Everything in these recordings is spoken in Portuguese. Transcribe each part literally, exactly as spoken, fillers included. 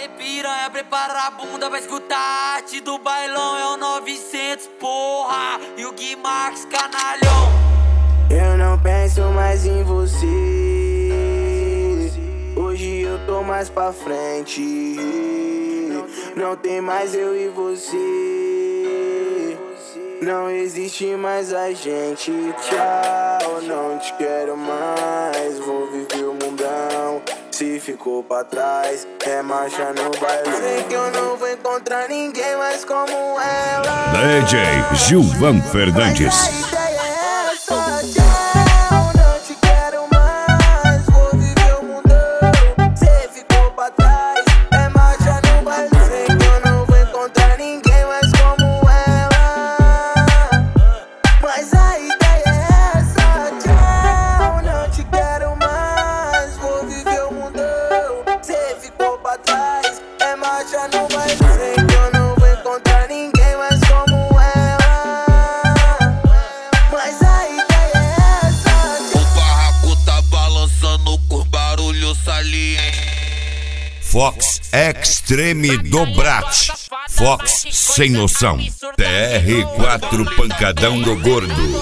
Aê, piranha, prepara a bunda pra escutar a arte do bailão. É o novecentos, porra, e o Gui Max, canalhão. Eu não penso mais em você. Hoje eu tô mais pra frente. Não tem mais eu e você. Não existe mais a gente. Tchau, não te quero mais. Vou viver o mundão. Se ficou pra trás, é marcha no baile. Sei que eu não vou encontrar ninguém mais como ela. D J Gilvan Fernandes. Fox Extreme Dobrat. Fox Sem Noção. T R quatro Pancadão do Gordo.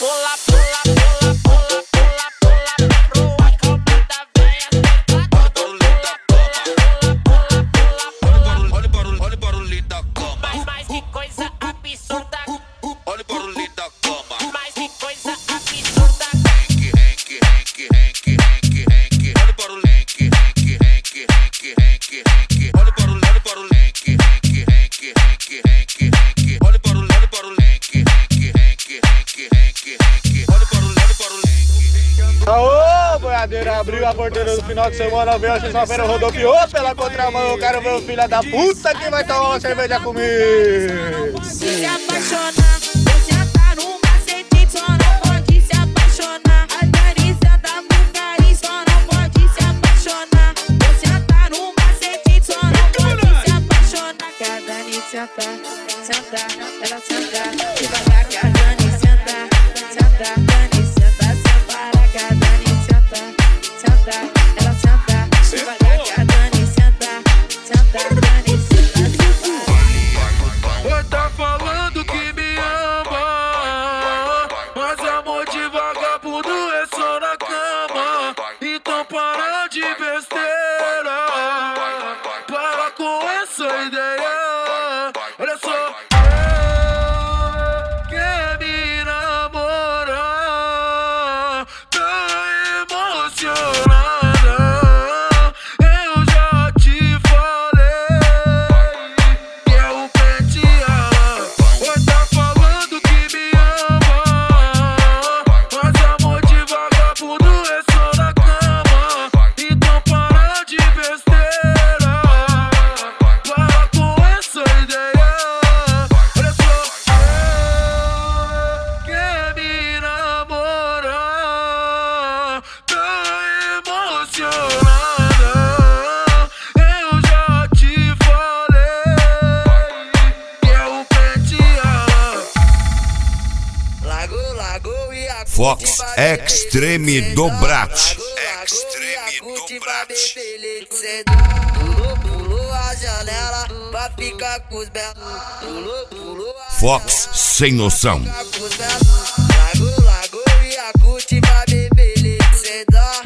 Abriu a porteira do final de semana, veio a sexta-feira, rodopiou pela contramão. Eu quero ver o filho da puta que vai tomar uma cerveja comigo. Se apaixonar, você tá no macete, só não pode se apaixonar. A Danisa tá no carinho, só não pode se apaixonar. Você tá no macete, só não pode se apaixonar. Que a Dani senta, senta, ela senta, devagar que a Dani senta, senta, Dani senta, separa que a Dani senta. Ela senta, devagar que a Dani senta, senta, Dani senta, separa. Oi, tá falando que me ama, mas amor de vagabundo é só na cama. Então para de besteira, para com essa ideia. Olha só, quer me namorar, tá emocionado. Fox Extreme Dobrat. Extreme Dobrat. Pulou, pulou a janela pra ficar com os belos. Pulou, pulou a Fox Sem Noção. Largou, largou e a curte pra beber leite.